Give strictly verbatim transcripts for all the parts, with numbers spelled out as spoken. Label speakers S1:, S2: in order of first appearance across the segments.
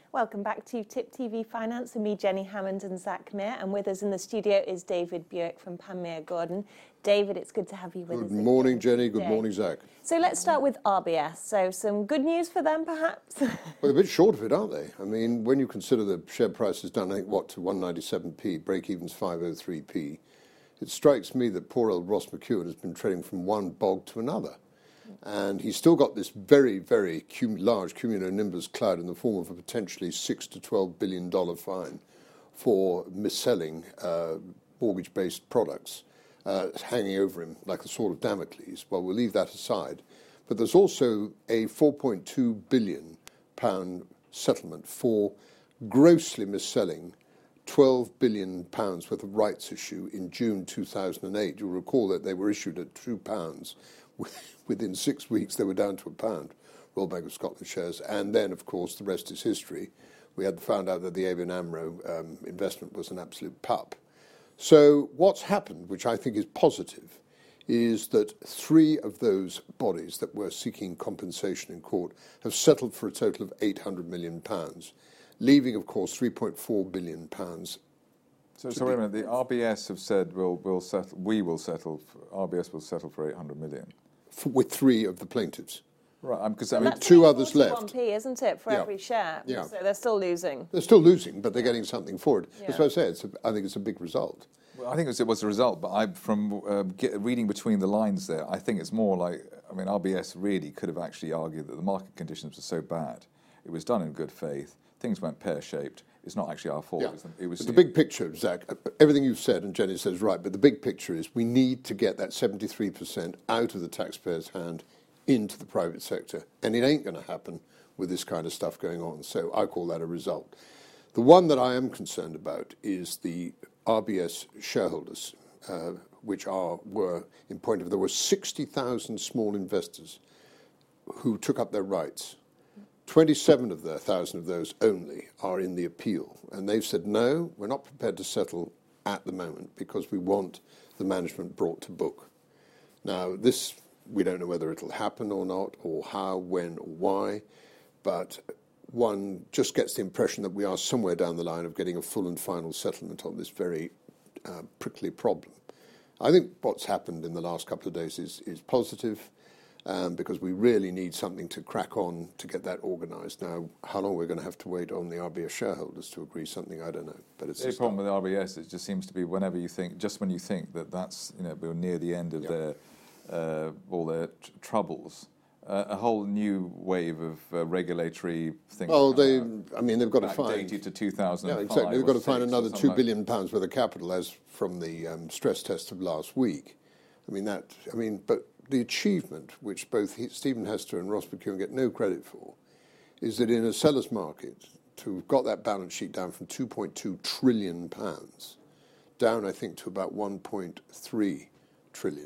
S1: Welcome back to Tip T V Finance with me, Jenny Hammond and Zach Mir. And with us in the studio is David Buick from Panmure Gordon. David, it's good to have you with
S2: good
S1: us.
S2: Good morning,
S1: again
S2: Jenny. Good
S1: today.
S2: morning, Zach.
S1: So let's start with R B S. So some good news for them, perhaps?
S2: Well, they're a bit short of it, aren't they? I mean, when you consider the share price is down, I think, what, to one ninety-seven p, break-even's five oh three p, it strikes me that poor old Ross McEwan has been trading from one bog to another. And he's still got this very, very cum- large cumulonimbus cloud in the form of a potentially six to twelve billion dollar fine for mis-selling uh, mortgage-based products uh, hanging over him like a sword of Damocles. Well, we'll leave that aside. But there's also a four point two billion pound settlement for grossly mis-selling twelve billion pounds worth of rights issue in June two thousand eight. You'll recall that they were issued at two pounds. Within six weeks, they were down to a pound, Royal Bank of Scotland shares. And then, of course, the rest is history. We had found out that the A B N AMRO um, investment was an absolute pup. So what's happened, which I think is positive, is that three of those bodies that were seeking compensation in court have settled for a total of eight hundred million pounds, leaving, of course, three point four billion pounds.
S3: So, so wait a minute, the R B S have said we'll, we'll settle, we will settle, R B S will settle for eight hundred million.
S2: For, with three of the plaintiffs.
S3: Right, because
S1: well,
S3: I mean,
S1: that's
S2: two others left.
S1: one p, isn't it, for
S2: yeah.
S1: every share?
S2: Yeah.
S1: So they're still losing.
S2: They're still losing, but they're getting something for it.
S1: Yeah.
S2: That's what I say. It's a, I think it's a big result.
S3: Well, I think it was, it was a result, but I, from uh, get, reading between the lines there, I think it's more like, I mean, R B S really could have actually argued that the market conditions were so bad. It was done in good faith. Things went pear-shaped. It's not actually our fault.
S2: Yeah.
S3: It was, it was
S2: the big picture, Zach, everything you've said, and Jenny says right, but the big picture is we need to get that seventy-three percent out of the taxpayer's hand into the private sector. And it ain't going to happen with this kind of stuff going on. So I call that a result. The one that I am concerned about is the R B S shareholders, uh, which are were, in point of, there were sixty thousand small investors who took up their rights. twenty-seven of their thousand of those only are in the appeal. And they've said, no, we're not prepared to settle at the moment because we want the management brought to book. Now, this, we don't know whether it'll happen or not, or how, when, or why, but one just gets the impression that we are somewhere down the line of getting a full and final settlement on this very uh, prickly problem. I think what's happened in the last couple of days is, is positive. Um, because we really need something to crack on to get that organised. Now, how long we're going to have to wait on the R B S shareholders to agree something, I don't know. But it's
S3: the problem with the R B S, it just seems to be whenever you think, just when you think that that's, you know, we're near the end of yep. their uh, all their tr- troubles, uh, a whole new wave of uh, regulatory things.
S2: Well, they, I mean, they've got to find
S3: dated to two thousand five.
S2: Yeah, exactly. They've got to find another two
S3: like
S2: billion pounds worth of capital, as from the um, stress test of last week. I mean that. I mean, but. The achievement, which both he, Stephen Hester and Ross McEwan get no credit for, is that in a seller's market, to have got that balance sheet down from two point two trillion pounds down, I think, to about one point three trillion,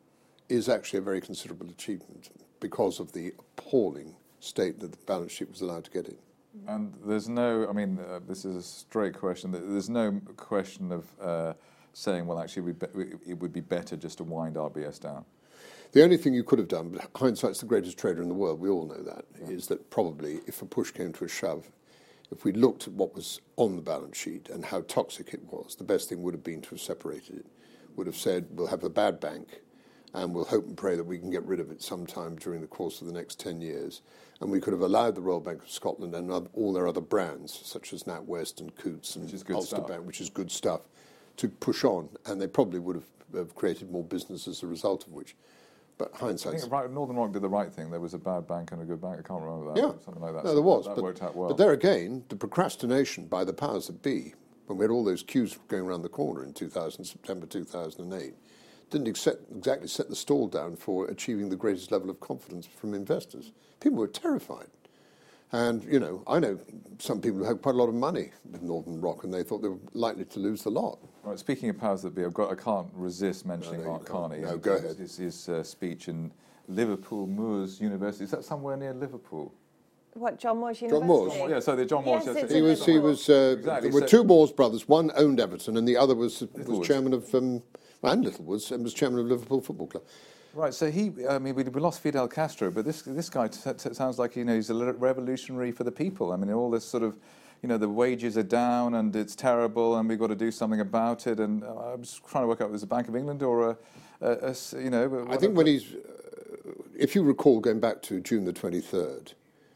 S2: is actually a very considerable achievement because of the appalling state that the balance sheet was allowed to get in.
S3: And there's no, I mean, uh, this is a straight question, there's no question of uh, saying, well, actually, it would be better just to wind R B S down.
S2: The only thing you could have done, but hindsight's the greatest trader in the world, we all know that, yeah. is that probably if a push came to a shove, if we looked at what was on the balance sheet and how toxic it was, the best thing would have been to have separated it, would have said, we'll have a bad bank and we'll hope and pray that we can get rid of it sometime during the course of the next ten years. And we could have allowed the Royal Bank of Scotland and all their other brands, such as NatWest and Coutts and Ulster Bank, which is good stuff, to push on. And they probably would have, have created more business as a result of which. But hindsight.
S3: I think right, Northern Rock did the right thing. There was a bad bank and a good bank. I can't remember that.
S2: Yeah,
S3: something like that.
S2: No, there was.
S3: That, that
S2: but,
S3: worked out well.
S2: But there again, the procrastination by the powers that be, when we had all those queues going around the corner in two thousand, September two thousand eight, didn't accept, exactly set the stall down for achieving the greatest level of confidence from investors. People were terrified. And, you know, I know some people who had quite a lot of money with Northern Rock and they thought they were likely to lose the lot.
S3: Right, speaking of powers that be, I've got, I can't resist mentioning
S2: no, no,
S3: Mark Carney.
S2: No, go ahead.
S3: His, his uh, speech in Liverpool Moors University. Is that somewhere near Liverpool?
S1: What, John Moores University?
S2: John Moores.
S3: Yeah, so the John Moores.
S1: Yes,
S3: Yes,
S2: he was, he was, uh,
S3: exactly.
S2: there were
S3: so,
S2: two Moores brothers. One owned Everton and the other was, was
S3: Littlewoods.
S2: chairman of, um, and Littlewoods, and was chairman of Liverpool Football Club.
S3: Right, so he, I mean, we, we lost Fidel Castro, but this this guy t- t- sounds like, you know, he's a li- revolutionary for the people. I mean, all this sort of, you know, the wages are down and it's terrible and we've got to do something about it. And uh, I'm just trying to work out, was it Bank of England or, a, a, a s- you know...
S2: I think when he's, uh, if you recall, going back to June the twenty-third,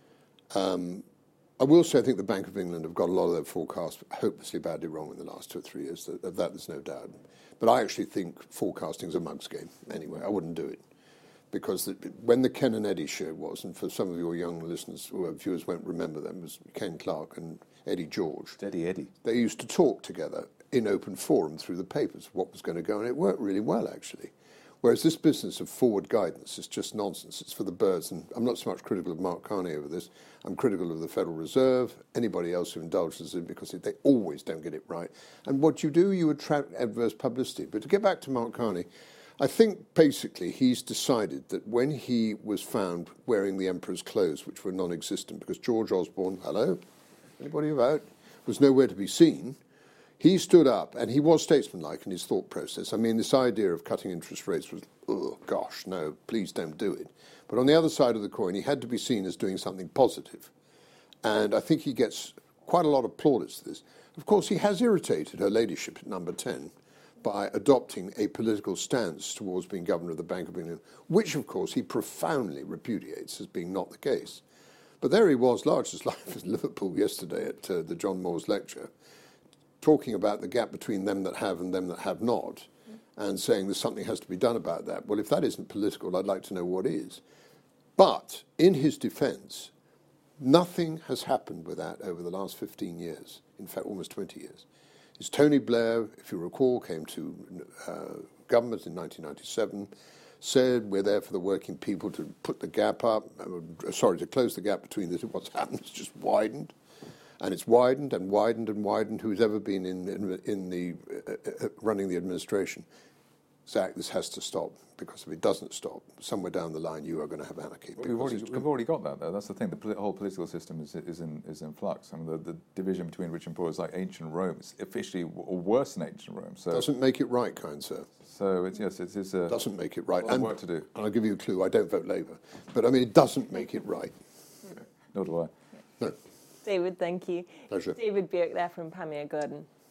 S2: um, I will say I think the Bank of England have got a lot of their forecasts hopelessly badly wrong in the last two or three years. Of that, there's no doubt. But I actually think forecasting is a mug's game anyway. I wouldn't do it. Because the, when the Ken and Eddie show was, and for some of your young listeners or viewers won't remember them, was Ken Clarke and Eddie George.
S3: Steady Eddie.
S2: They used to talk together in open forum through the papers, what was going to go, and it worked really well, actually. Whereas this business of forward guidance is just nonsense. It's for the birds, and I'm not so much critical of Mark Carney over this. I'm critical of the Federal Reserve, anybody else who indulges in it, because they always don't get it right. And what you do, you attract adverse publicity. But to get back to Mark Carney, I think basically he's decided that when he was found wearing the Emperor's clothes, which were non-existent, because George Osborne, hello, anybody about, was nowhere to be seen, he stood up, and he was statesmanlike in his thought process. I mean, this idea of cutting interest rates was, oh, gosh, no, please don't do it. But on the other side of the coin, he had to be seen as doing something positive. And I think he gets quite a lot of plaudits for this. Of course, he has irritated her ladyship at number ten by adopting a political stance towards being governor of the Bank of England, which, of course, he profoundly repudiates as being not the case. But there he was, large as life as Liverpool yesterday at uh, the John Moores lecture, talking about the gap between them that have and them that have not, and saying there's something has to be done about that. Well, if that isn't political, I'd like to know what is. But in his defence, nothing has happened with that over the last fifteen years, in fact, almost twenty years. Is Tony Blair, if you recall, came to uh, government in nineteen ninety-seven, said we're there for the working people to put the gap up, uh, sorry, to close the gap between the two. What's happened is just widened. And it's widened and widened and widened. Who's ever been in, in, in the uh, uh, running the administration? Zach, this has to stop, because if it doesn't stop, somewhere down the line you are going to have anarchy.
S3: We've already, we've already got that, though. That's the thing. The poli- whole political system is is in is in flux. I mean, the, the division between rich and poor is like ancient Rome. It's officially w- or worse than ancient Rome. So
S2: doesn't make it right, kind sir.
S3: So it's yes, it is a
S2: doesn't make it right.
S3: A lot of
S2: and
S3: work to do.
S2: And I'll give you a clue. I don't vote Labour, but I mean it doesn't make it right.
S3: Nor do I.
S2: No.
S1: David, thank you.
S2: Pleasure.
S1: David Bjork there from Panmure Gordon.